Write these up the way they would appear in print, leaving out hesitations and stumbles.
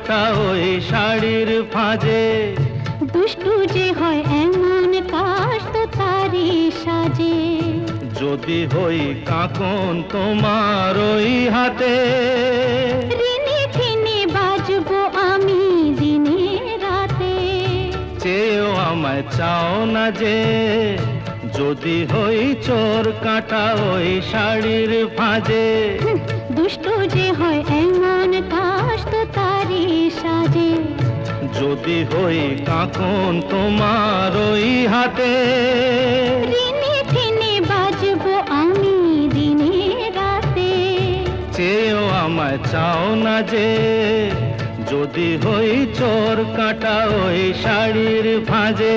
কাটা ওই শাড়ির ফাঁজে। দুষ্টু যে হয় এমন কাশ তো তারই সাজে। যদি হই কাঁকন তোমার ওই হাতে, ঋণে ফিনে বাজবো আমি দিনে রাতে। চেয়েও আমায় চাও না যে, যদি হই চোর কাটা ওই শাড়ির ফাঁজে। দুষ্টু যে হয় এমন কাশ তো তারই সাজে। যদি হই কাঁকন তোমার ওই হাতে, ঋণে ফিনে বাজবো আমি দিনে রাতে। চেয়েও আমায় চাও না যে, যদি হই চোর কাটা ওই শাড়ির ফাঁজে।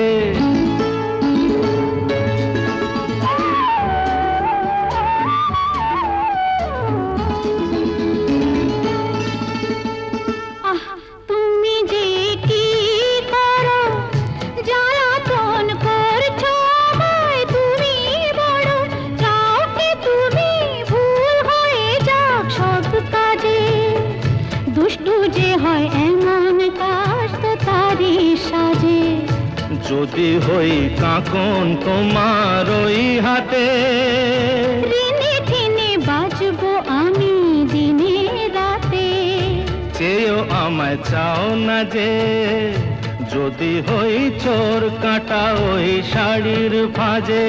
তুমি যে কি করো, জ্বালাতন করছো আমায় তুমি বড়। চাও কি তুমি ভুল হয়ে যাক সব কাজে। দুষ্টু যে হয় এমন কাশ তো তারই সাজে। যদি হই কাঁকন তোমার ওই হাতে, ঋণে ফিনে বাজবো আমি দিনে রাতে। চেয়েও আমায় চাও না যে, যদি হই চোর কাটা ওই শাড়ির ফাঁজে।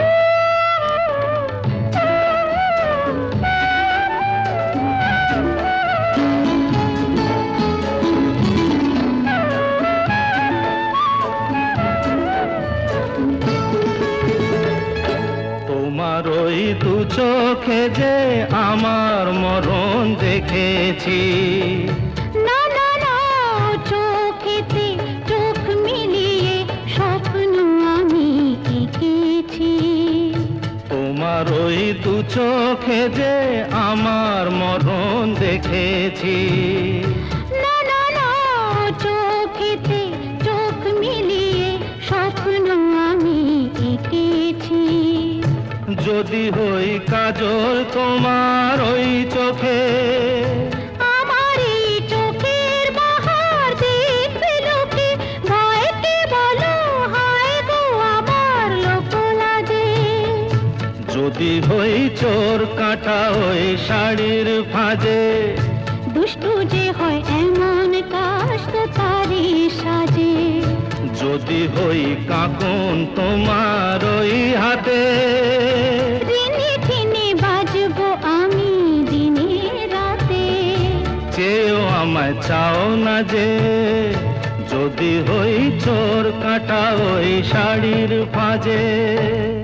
তোমার ওই দু চোখে যে আমার মরণ দেখেছি। না না না, চোখেতে চোখ মিলিয়ে স্বপ্ন আমি এঁকেছি। তোমার ওই দু চোখে যে আমার মরণ দেখেছি। না না না, চোখেতে চোখ মিলিয়ে স্বপ্ন আমি এঁকেছি। যদি হই কাজল তোমার ওই চোখে, আমার এই চোখের বাহার দেখবে লোকে। ভয়কে বলো হায় গো আমার লোক লাজে। যদি হই চোর কাটা ওই শাড়ির ফাঁজে। দুষ্টু যে হয় এমন কাশ তো তারই সাজে। যদি হই কাঁকন তোমার ওই হাতে, ঋণে ফিনে বাজবো আমি দিনে রাতে। চেয়েও আমায় চাও না যে, যদি হই চোর কাটা ওই শাড়ির ফাঁজে।